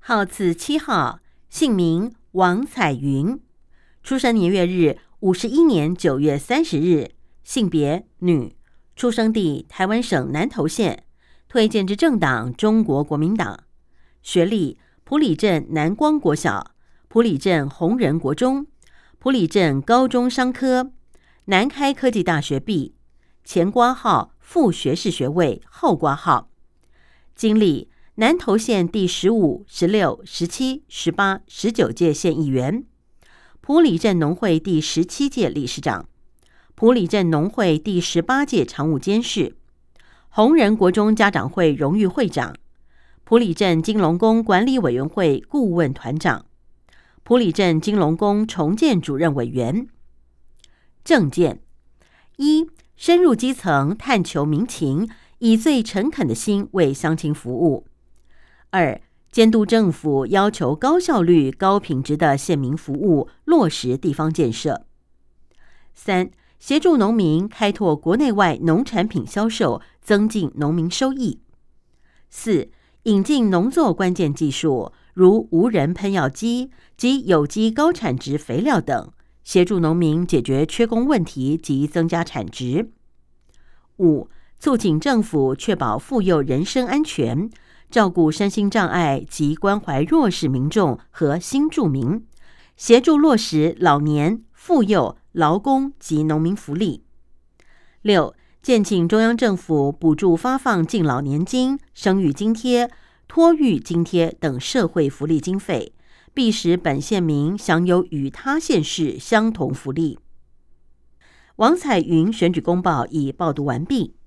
号字7号，姓名王彩云，出生年月日51年9月30日，性别女，出生地台湾省南投县，推荐之政党中国国民党，学历埔里镇南光国小、埔里镇弘仁国中、埔里镇高中商科、南开科技大学毕，前挂号副学士学位，后挂号，经历南投县第15、16、17、18、19届县议员，埔里镇农会第17届理事长，埔里镇农会第18届常务监事，弘仁国中家长会荣誉会长，埔里镇金龙宫管理委员会顾问团长，埔里镇金龙宫重建主任委员。政见：一、深入基层，探求民情，以最诚恳的心为乡亲服务。2、监督政府，要求高效率、高品质的县民服务，落实地方建设。3、协助农民开拓国内外农产品销售，增进农民收益。4、引进农作关键技术，如无人喷药机及有机高产值肥料等，协助农民解决缺工问题及增加产值。5、促请政府确保妇幼人身安全，照顾身心障碍及关怀弱势民众和新住民，协助落实老年、妇幼、劳工及农民福利。6、建请中央政府补助发放敬老年金、生育津贴、托育津贴等社会福利经费，必使本县民享有与他县市相同福利。王彩云选举公报已报读完毕。